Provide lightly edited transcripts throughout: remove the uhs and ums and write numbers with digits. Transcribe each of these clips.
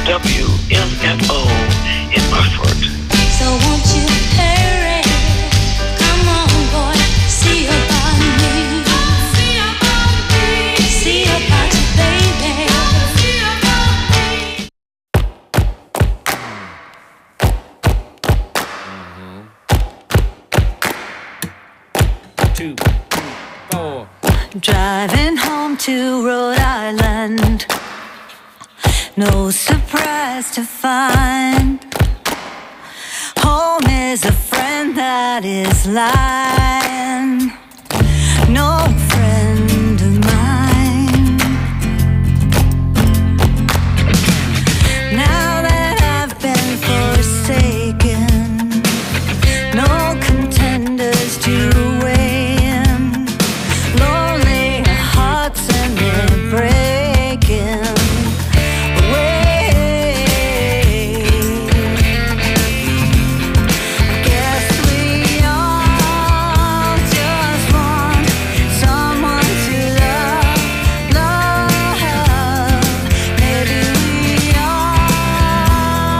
WMFO in Rockford. So won't you hurry? Come on, boy, see about me. See about me. See about you, baby. See about me. 2, 4. Driving home to Rhode Island, no surprise to find home is a friend that is lying, no friend of mine. Now that I've been forsaken, no contenders to weigh in, lonely hearts and they're breaking away. Guess we all just want someone to love, love. Maybe we all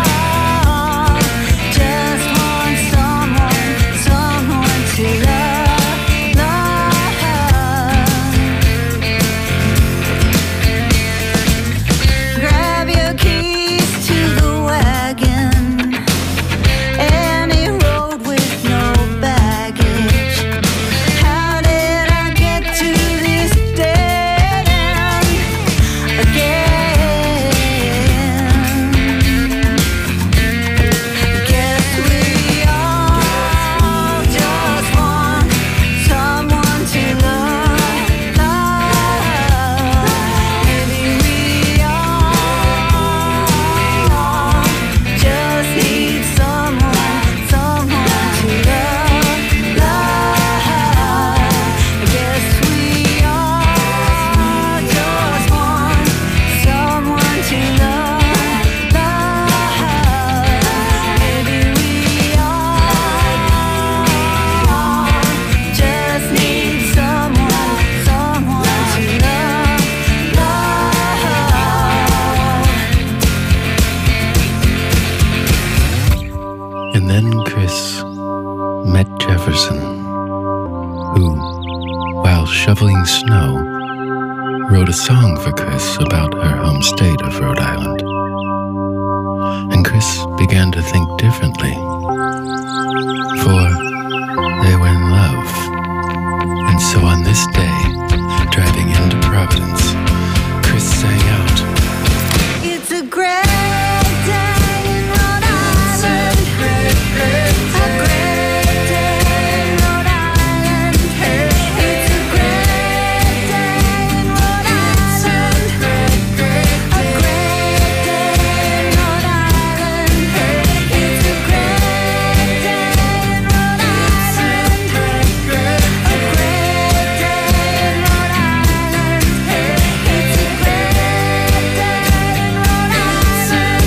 just want someone to love, love. Grab your keys to the wagon, any road with no baggage. How did I get to this dead end again? Guess we all just want someone to love, love. Maybe we all just need someone to love, love. Guess we all just want someone to love, love. Maybe we all just need someone to love, love. And then Chris met Jefferson, who, while shoveling snow, wrote a song for Chris about her home state of Rhode Island. And Chris began to think differently, for they were in love. And so on this day, driving into Providence, Chris sang out, It's a great day in Rhode Island. A great day in Rhode Island. It's a great day in Rhode Island. A great day in Rhode Island. It's a great day in Rhode Island. A great day in Rhode Island. It's a great day in Rhode Island.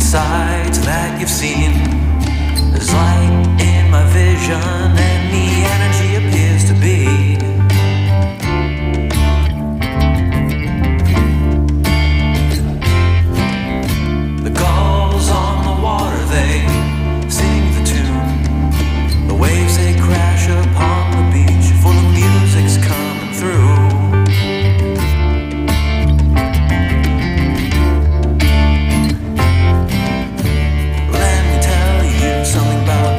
sights that you've seen. There's light in my vision and the energy appears to be. The gulls on the water, they sing the tune. The waves, they crash upon the beach, for the music's coming through. Something about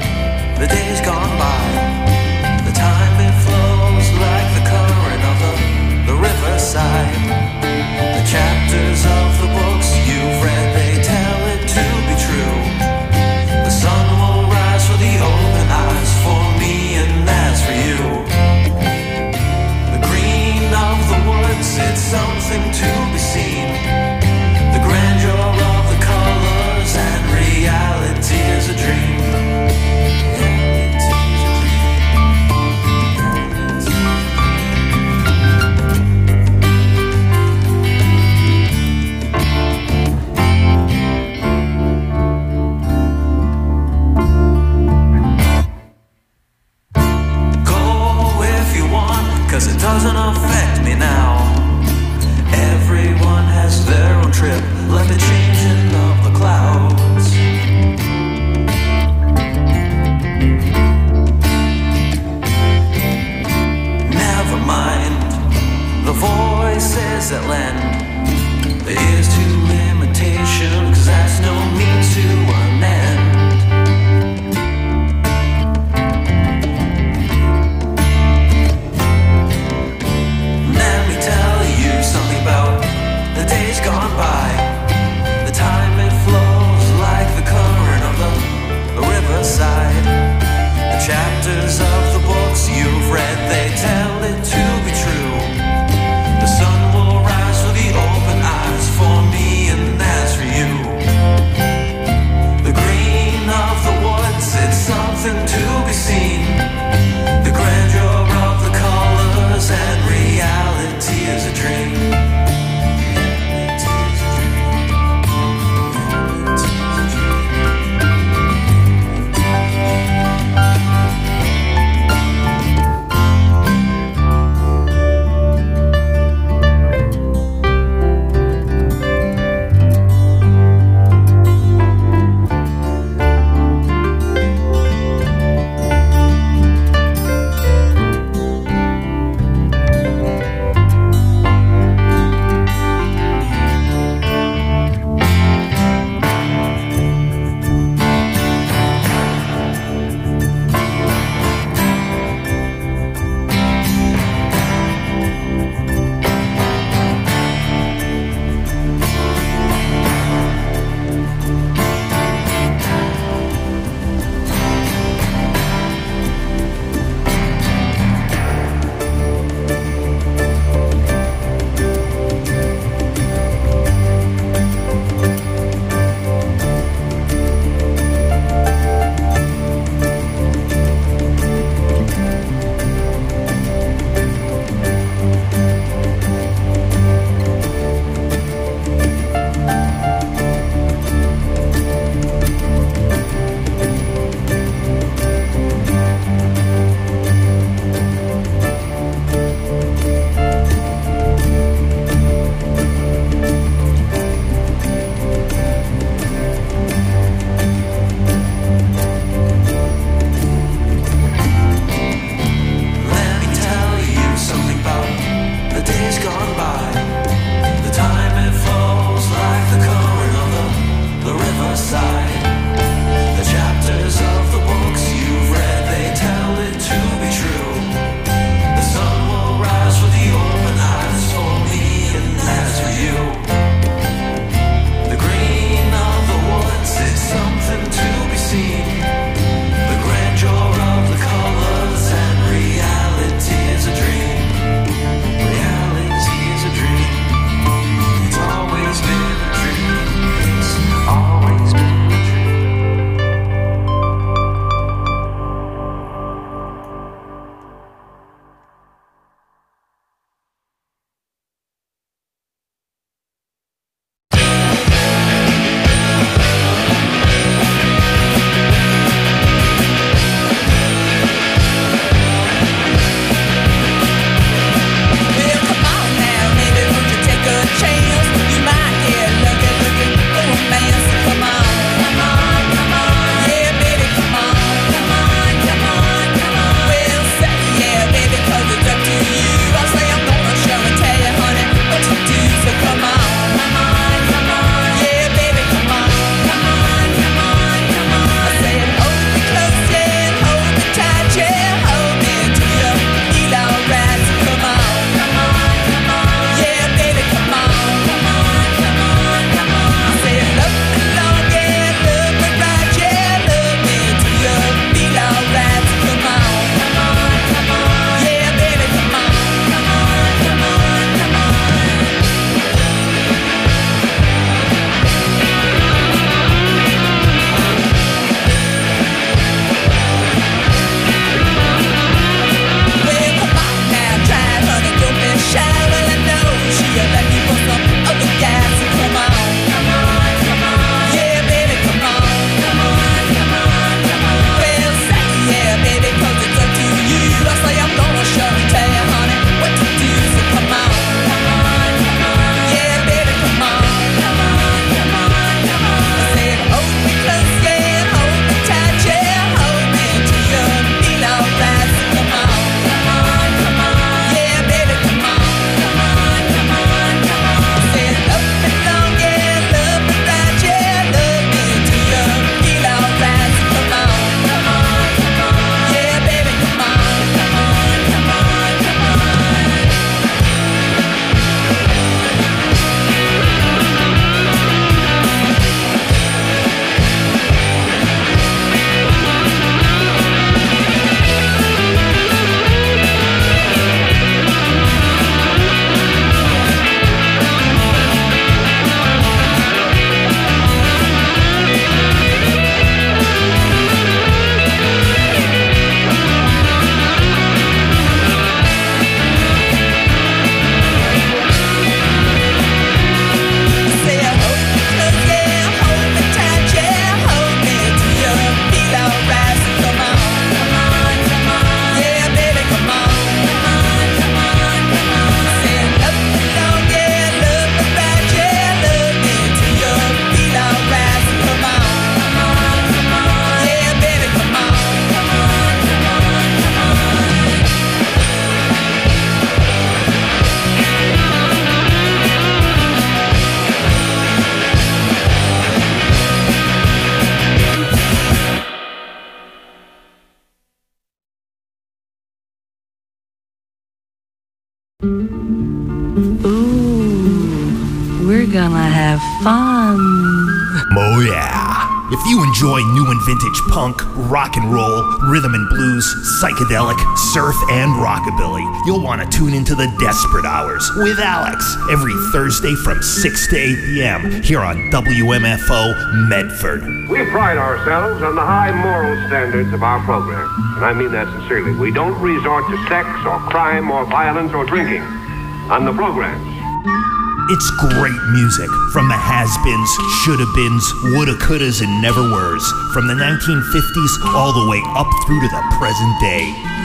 of fun. Oh yeah. If you enjoy new and vintage punk, rock and roll, rhythm and blues, psychedelic, surf, and rockabilly, you'll want to tune into the Desperate Hours with Alex every Thursday from 6 to 8 p.m. here on WMFO Medford. We pride ourselves on the high moral standards of our program, and I mean that sincerely. We don't resort to sex or crime or violence or drinking on the programs. It's great music from the has-beens, shoulda-beens, woulda-couldas, and never-weres, from the 1950s all the way up through to the present day.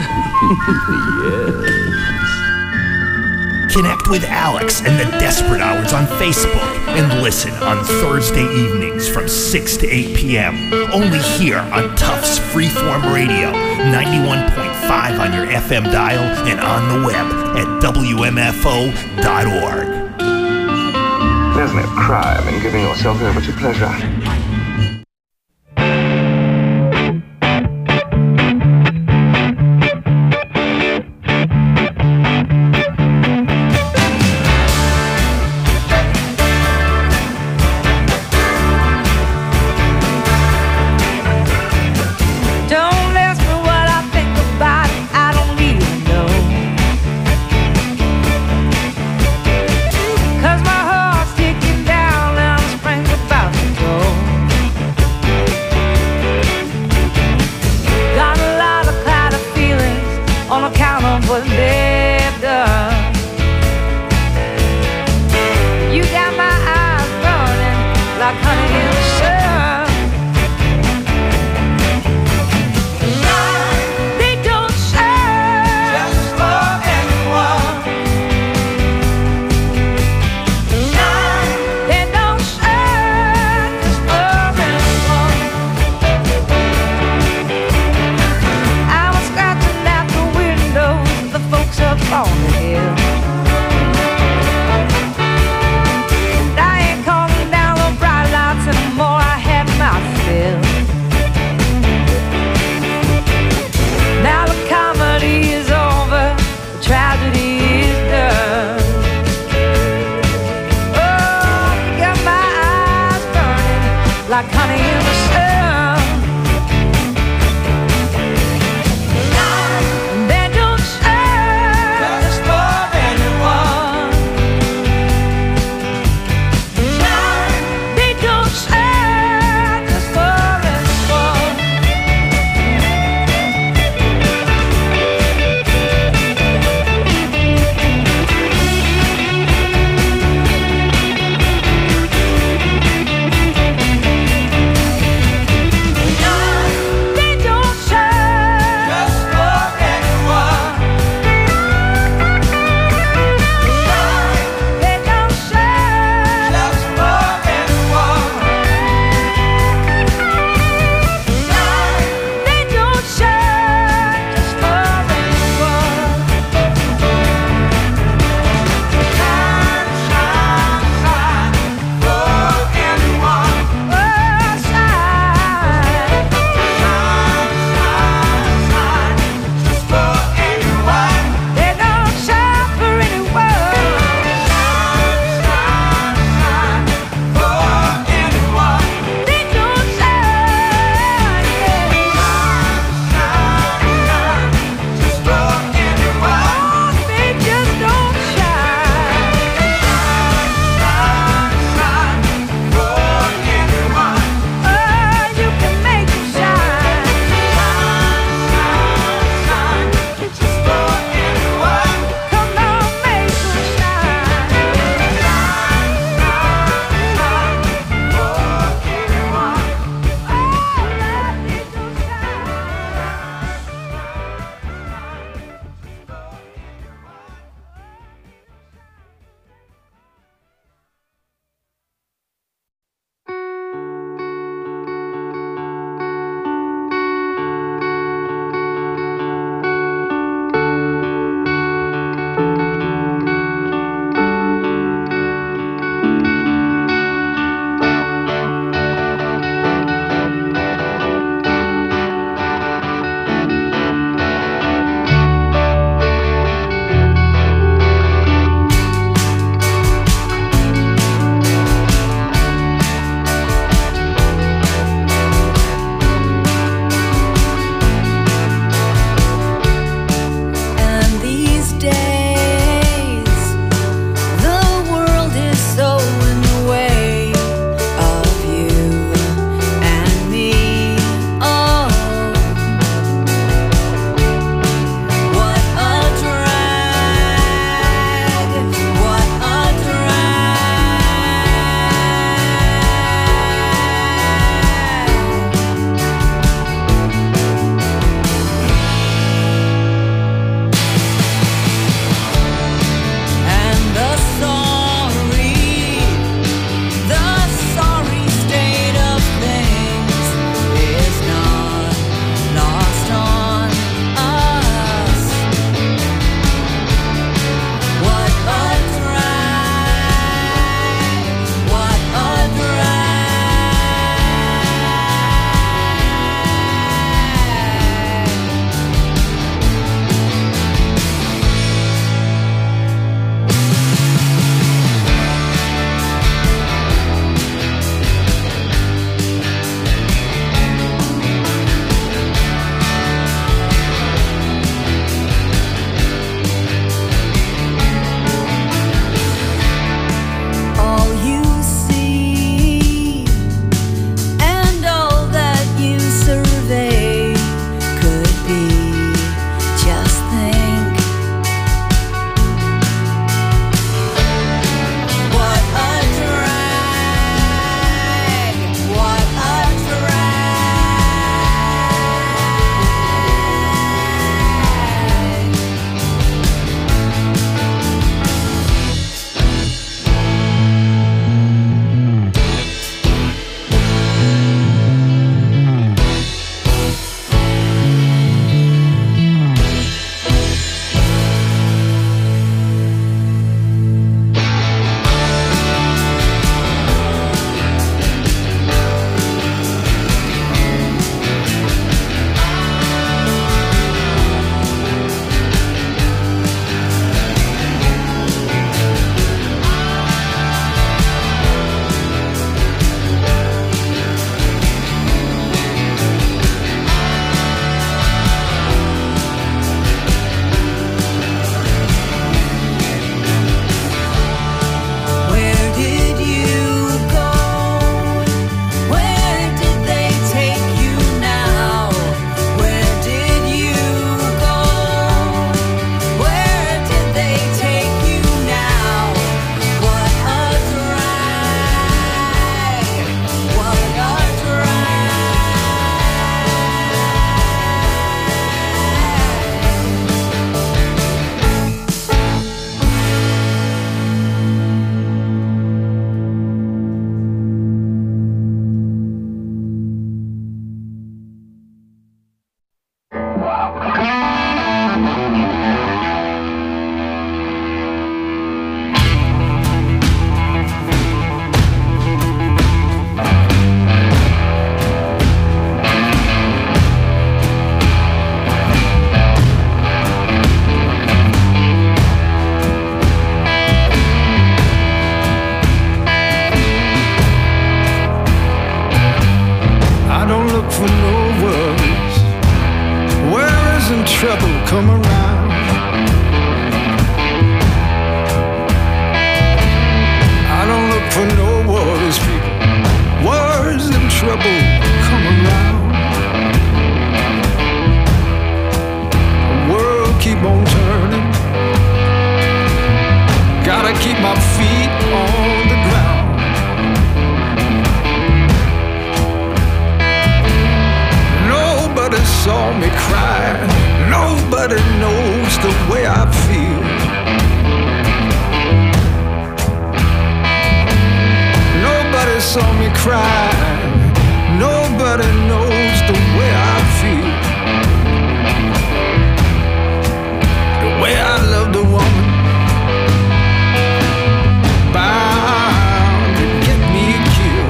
Yes. Connect with Alex and the Desperate Hours on Facebook and listen on Thursday evenings from 6 to 8 p.m. only here on Tufts Freeform Radio, 91.5 on your FM dial and on the web at WMFO.org. There's no crime in giving yourself over to pleasure. come around. I don't look for no words, people. Words and trouble come around. The world keep on turning. Gotta keep my feet on the ground. Nobody saw me cry. Nobody knows the way I feel. Nobody saw me cry. Nobody knows the way I feel. The way I love the woman bound to get me killed.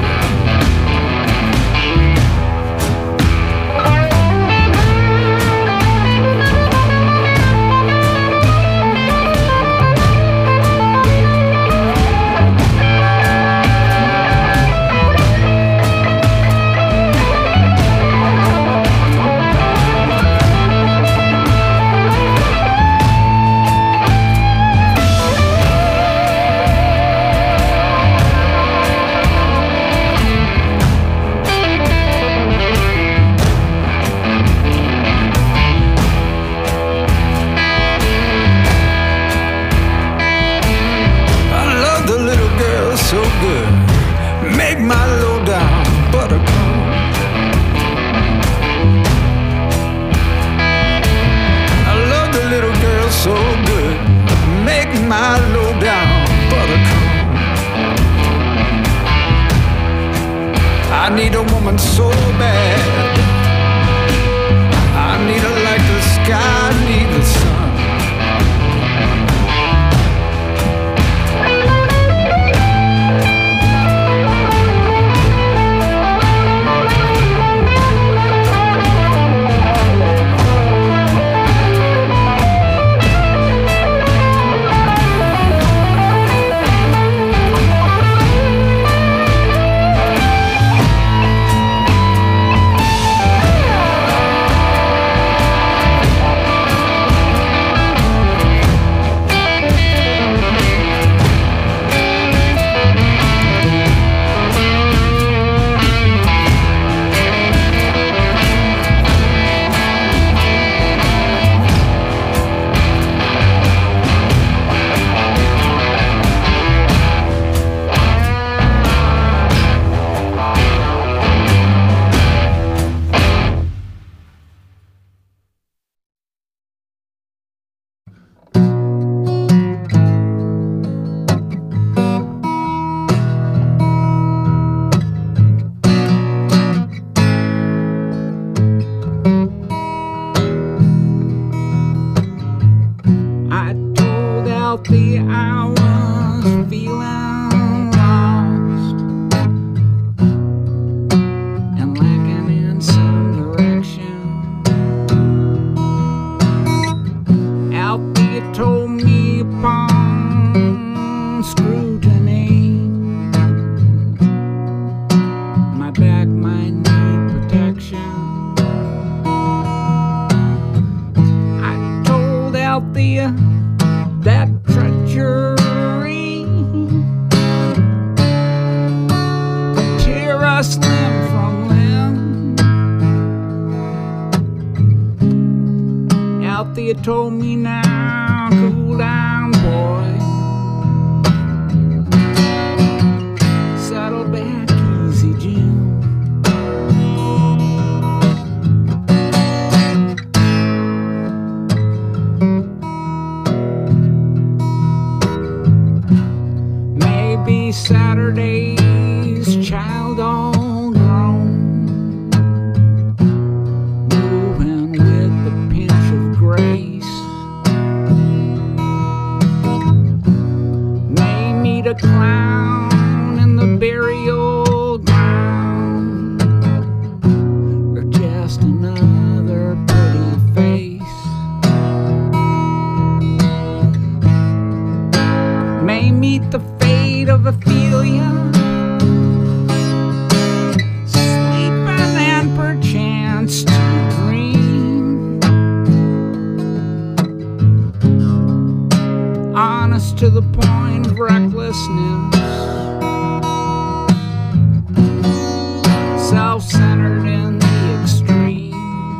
So good, make my low down buttercup. I love the little girl so good, make my low down buttercup. I need a woman so bad, I need her like the sky need the sun. You told me now, cool down, boy. Settle back easy, Jim. Maybe Saturday's child all grown, moving with a pinch of grace. to the point of recklessness, self-centered in the extreme.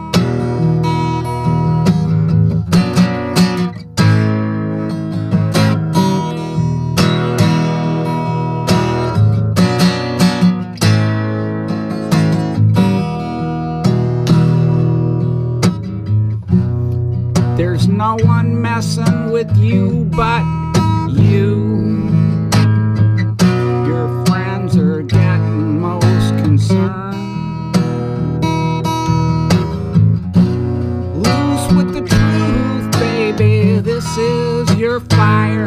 There's no one messing with you but you. Your friends are getting most concerned. Loose with the truth, baby, this is your fire.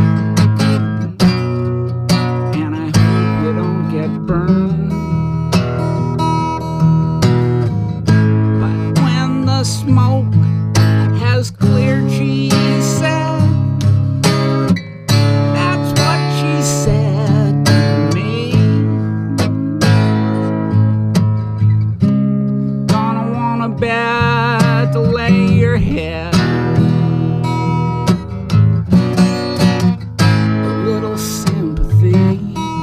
And I hope you don't get burned. But when the smoke has cleared, she said, that's what she said to me. Gonna want a bed to lay your head, a little sympathy.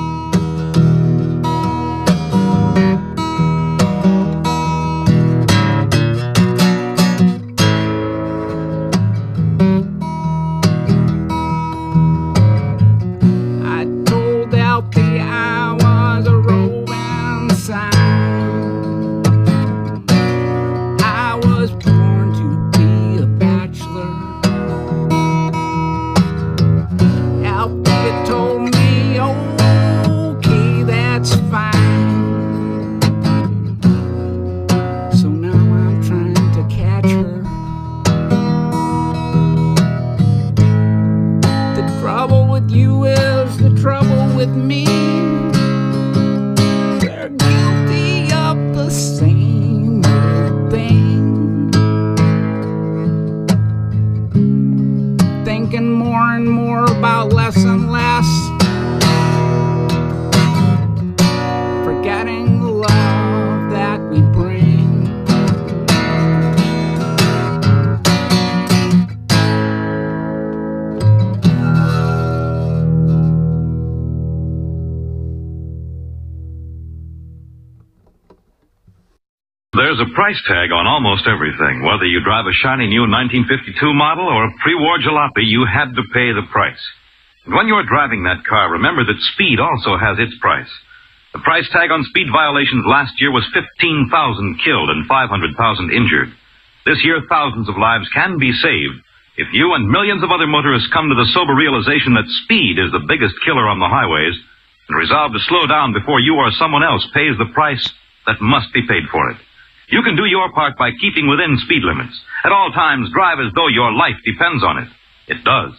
There's a price tag on almost everything. Whether you drive a shiny new 1952 model or a pre-war jalopy, you had to pay the price. And when you're driving that car, remember that speed also has its price. The price tag on speed violations last year was 15,000 killed and 500,000 injured. This year, thousands of lives can be saved if you and millions of other motorists come to the sober realization that speed is the biggest killer on the highways and resolve to slow down before you or someone else pays the price that must be paid for it. You can do your part by keeping within speed limits. At all times, drive as though your life depends on it. It does.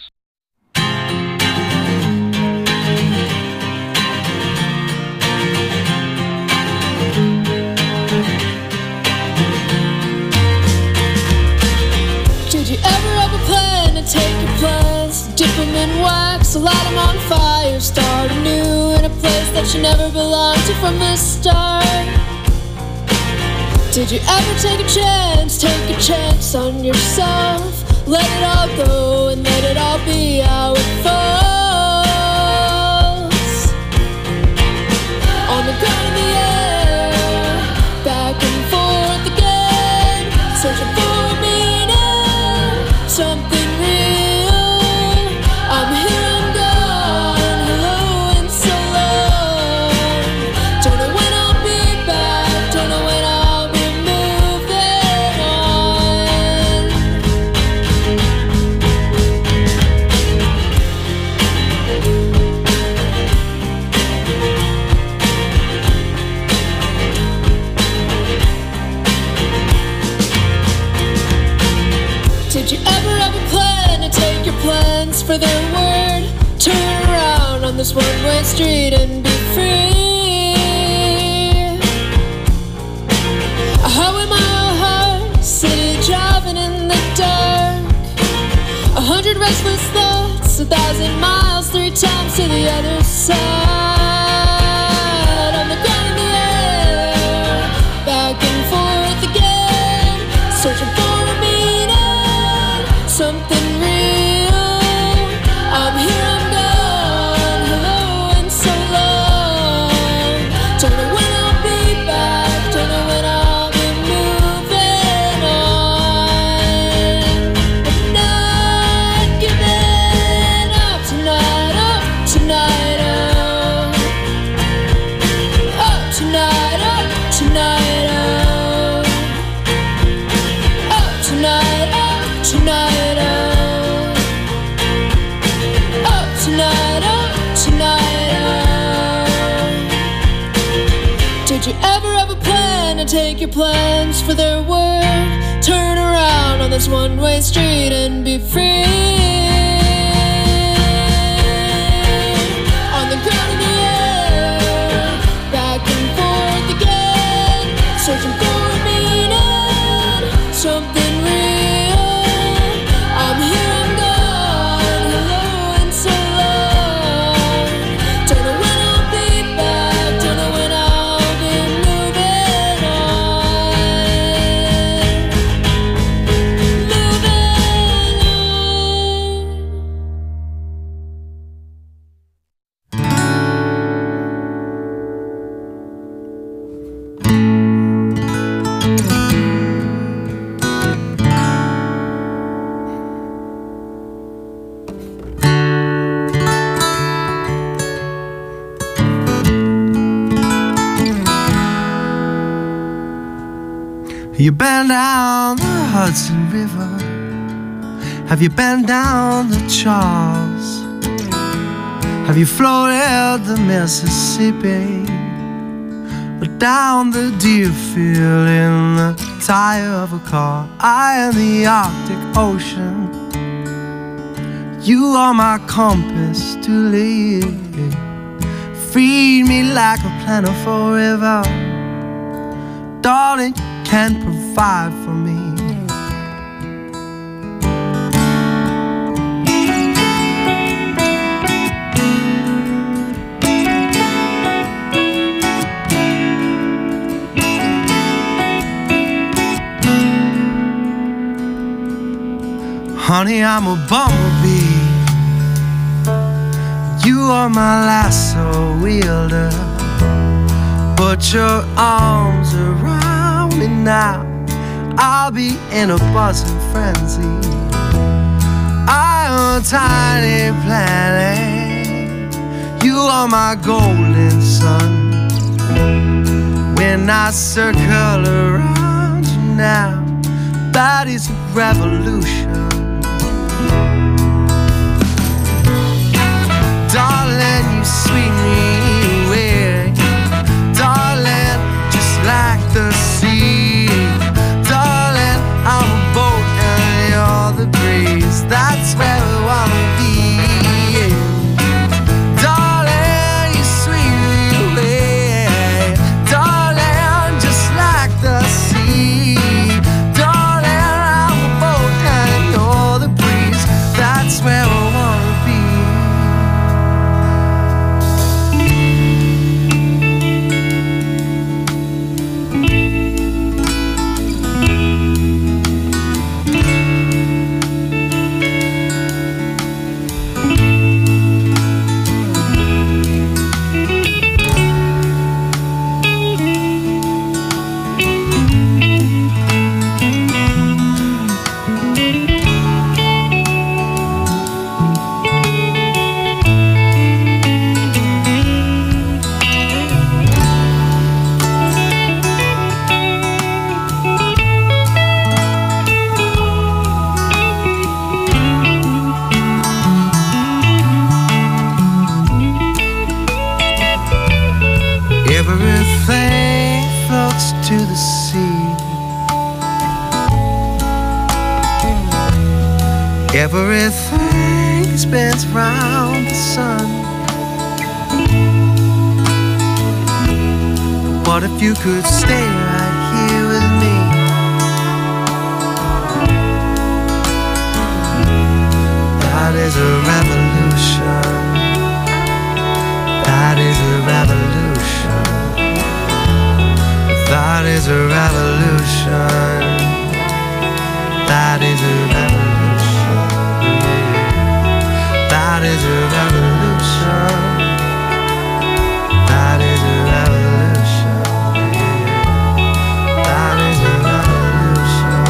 Did you ever have a plan to take your plans, dip them in wax, light them on fire, start anew in a place that you never belonged to from the start? Did you ever take a chance on yourself? Let it all go and let it all be how it falls. On the ground in the air, back and forth again, searching for a meaning, something real. I'm here, I'm gone, hello and so long. Don't know when I'll be back, don't know when I'll be moving on. Did you ever have a plan to take your plans for their word? Turn around on this one-way street and be free. A highway mile high, city driving in the dark. 100 restless thoughts, 1,000 miles, 3 times to the other side. On the ground in the air, back and forth again, searching for a meaning, something real. I'm here. Did you ever plan to take your plans for their word? Turn around on this one-way street and be free. On the ground in the air, back and forth again, searching for a meaning, something real. I'm here, I'm gone, hello and so long. Don't know when I'll be back, don't know when I'll be moving You been down the Hudson River? Have you been down the Charles? Have you floated the Mississippi? Or down the Deerfield in the tire of a car? I in the Arctic Ocean. You are my compass to lead. Feed me like a plentiful river. Darling, can provide for me. Honey, I'm a bumblebee. You are my lasso wielder. Put your arms around me now, I'll be in a buzzing frenzy. I'm a tiny planet. You are my golden sun. When I circle around you now, that is a revolution. Darling, you sweet me away. Darling, just like the sea. Darling, I'm a boat and you're the breeze. That's where we wanna be. Darling, you sweet me away. Darling, just like the sea. Darling, I'm a boat and you're the breeze. That's where we wanna be. Everything floats to the sea. Everything spins round the sun. What if you could stay right here with me? That is a revolution. That is a revolution. That is a revolution. That is a revolution. That is a revolution. That is a revolution. That is a revolution.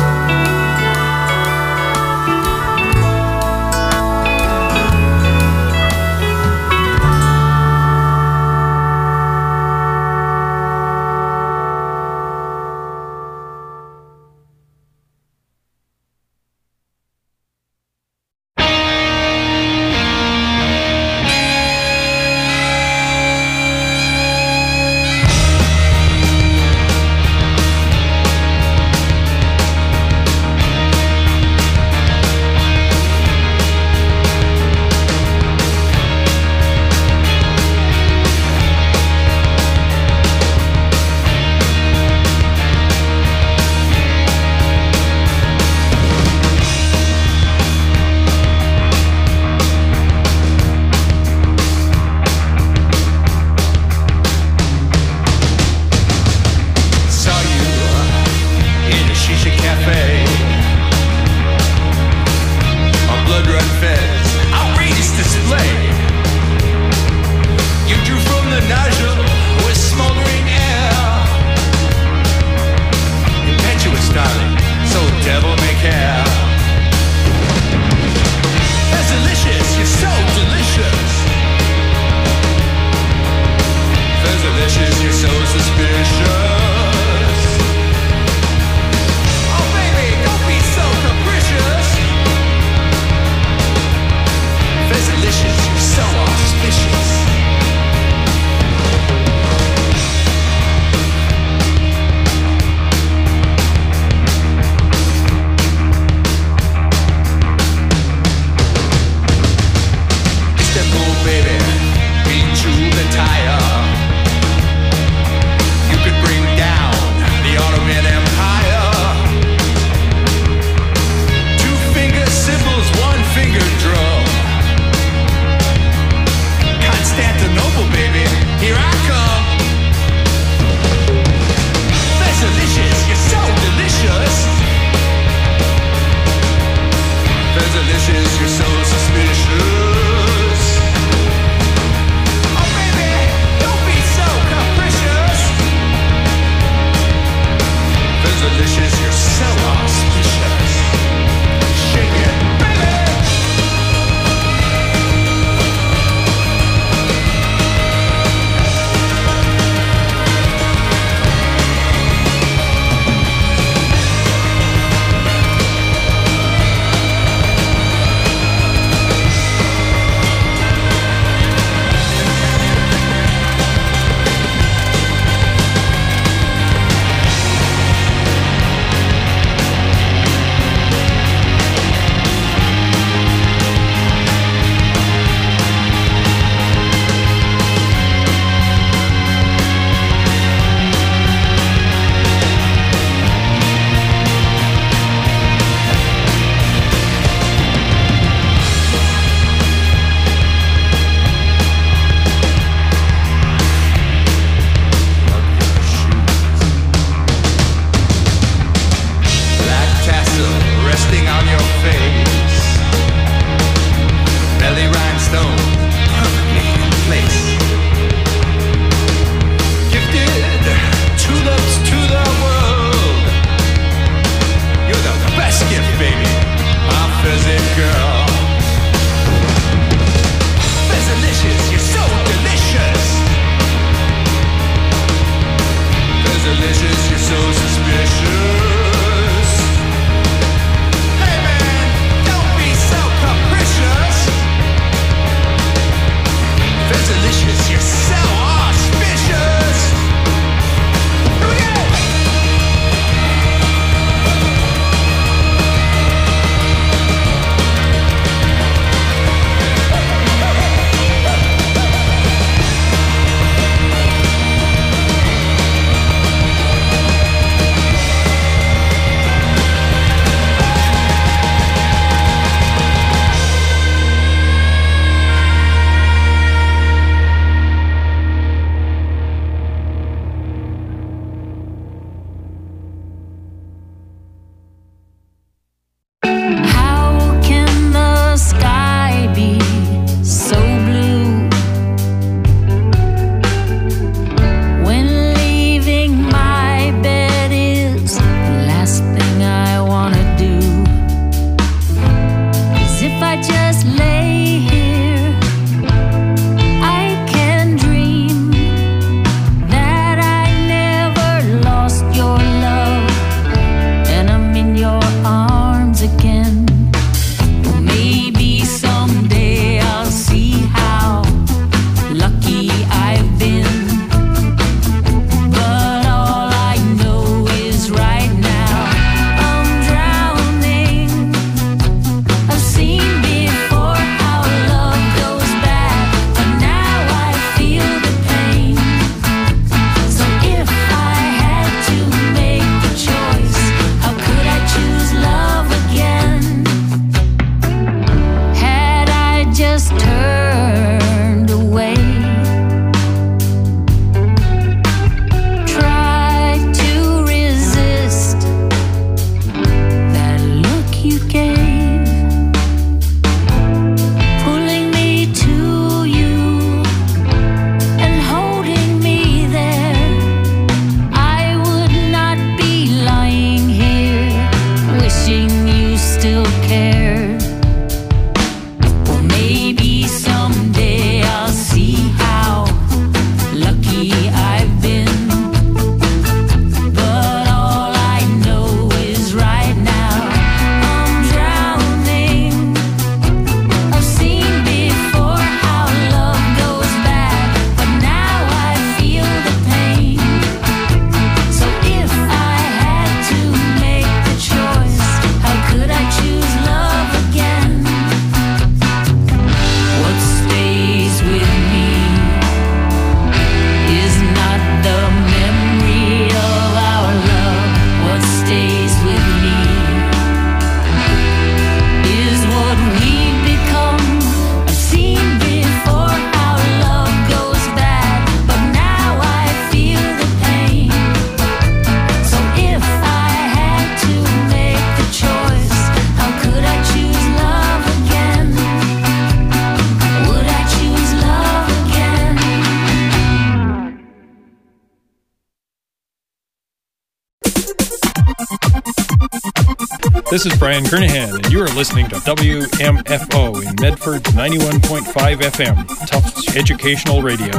This is Brian Kernahan, and you are listening to WMFO in Medford 91.5 FM, Tufts Educational Radio.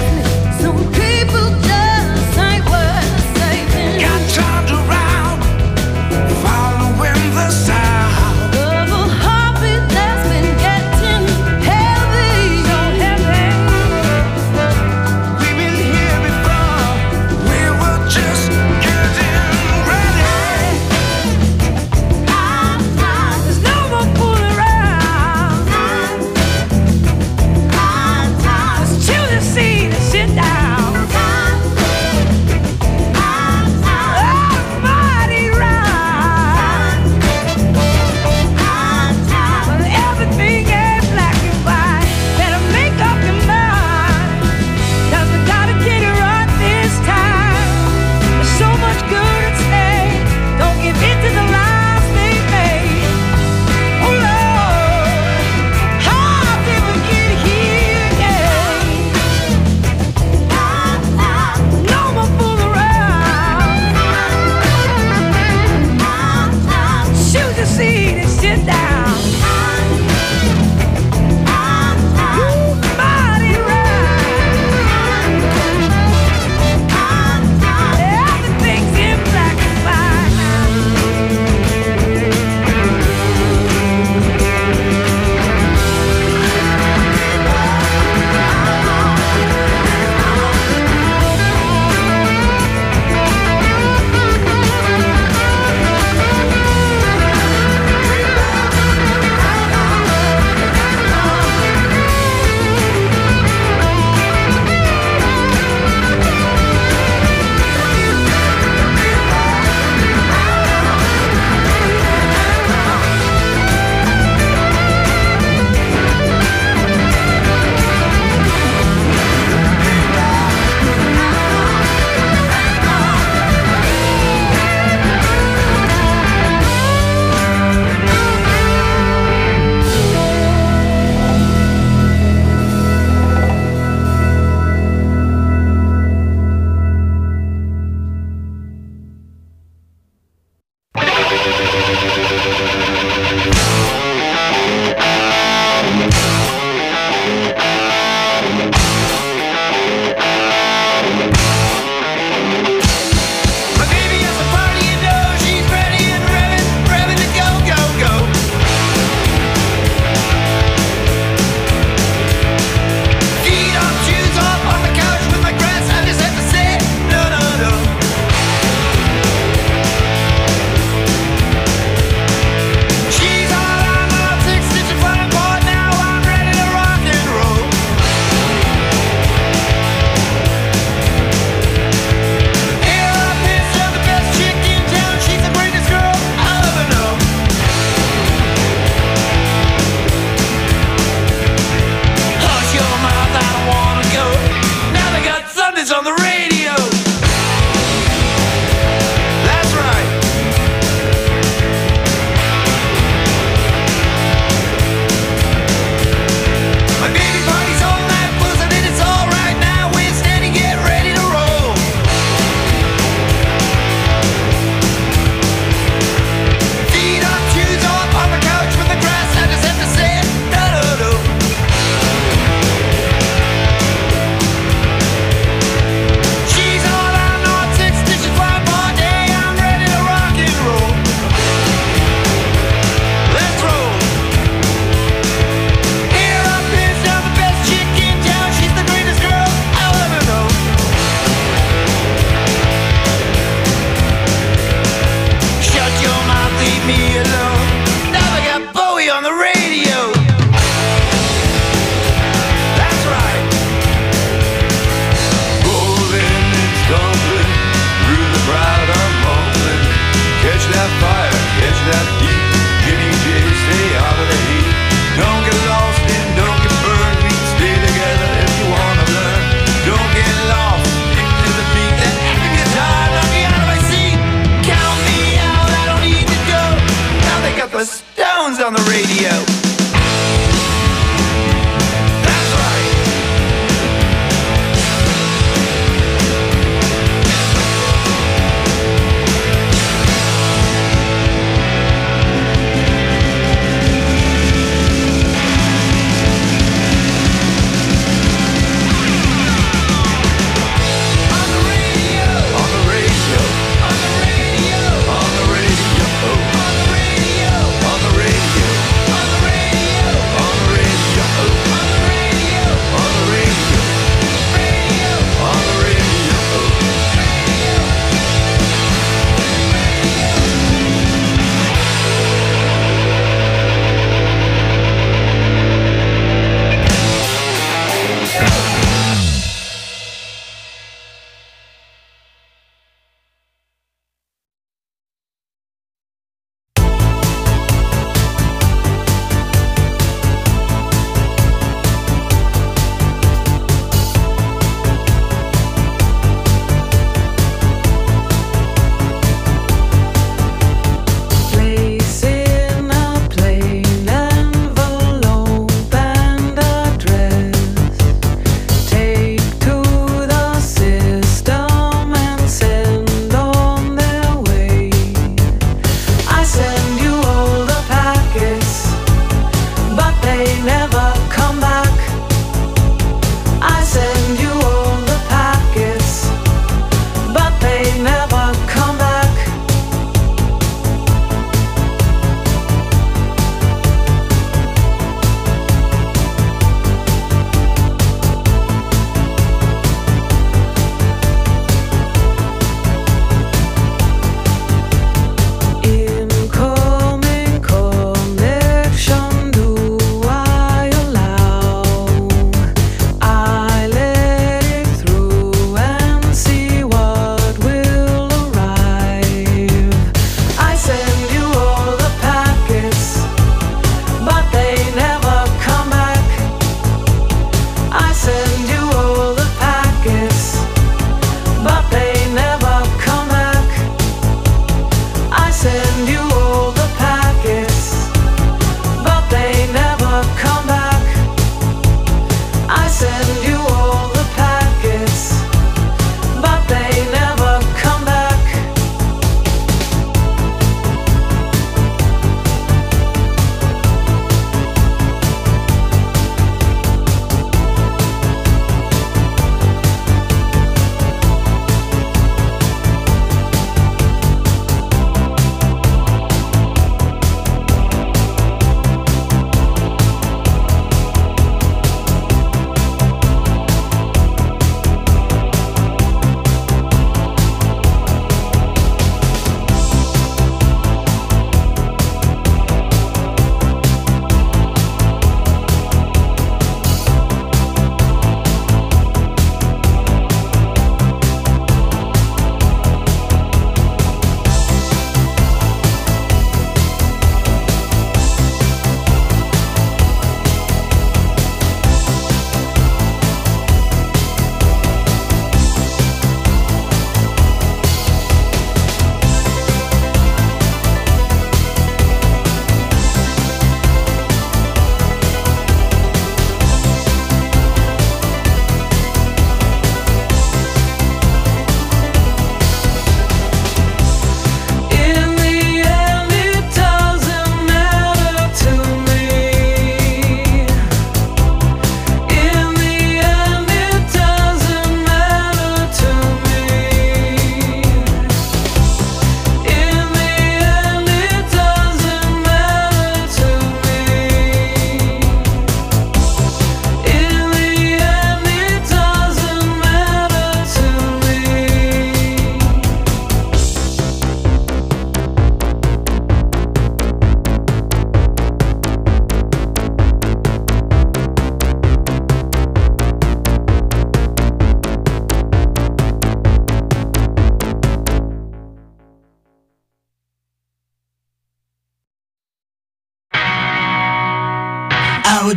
Got turned around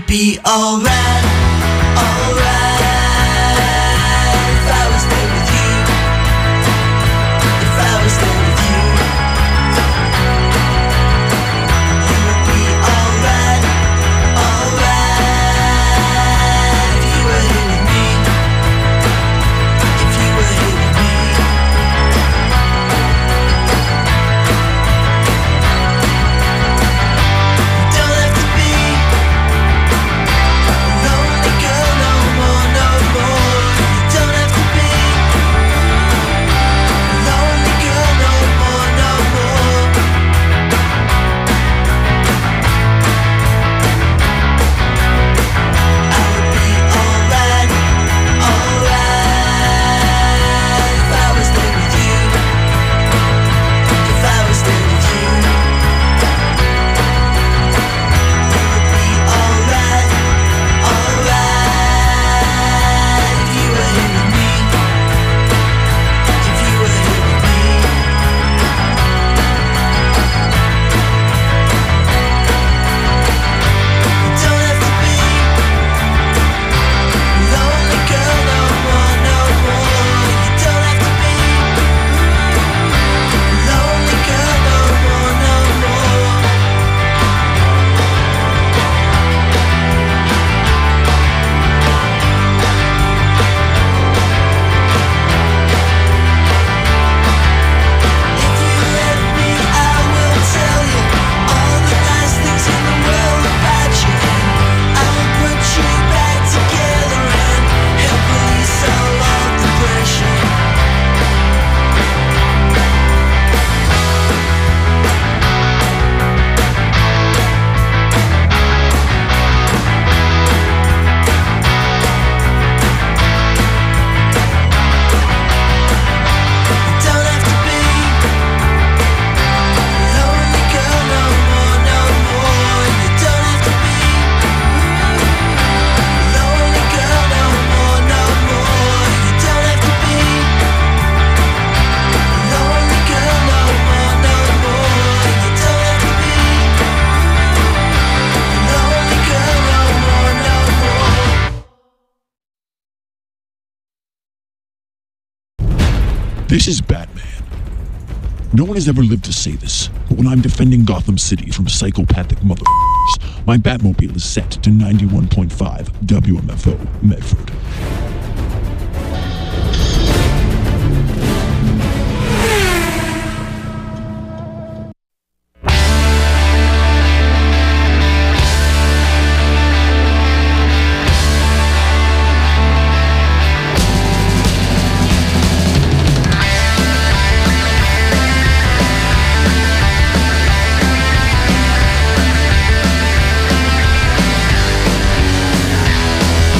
be alright, alright. If I was there with you, if I was there with you, you would be alright, alright. If you were here with me, if you were here with me. Don't have to be a lonely girl no more, no more. You don't have to be a lonely girl no more, no more. I would be alright, alright. If I was there with you, if I was there with you. Alright, alright. If you were here with me, if you were here with me. You don't have to be a lonely girl no more, no more. You don't have to be a lonely girl no more, no more. If you let me, I will tell you all the nice things in the world about you, and I will put you back together and help release all of the pressure. You don't have to be a lonely girl no more, no more. You don't have to be a lonely girl no more, no more. You don't have to be a lonely girl no more, no more. You don't have to be a lonely girl no more, no more. This is Batman. No one has ever lived to say this, but when I'm defending Gotham City from psychopathic motherfuckers, my Batmobile is set to 91.5 WMFO Medford.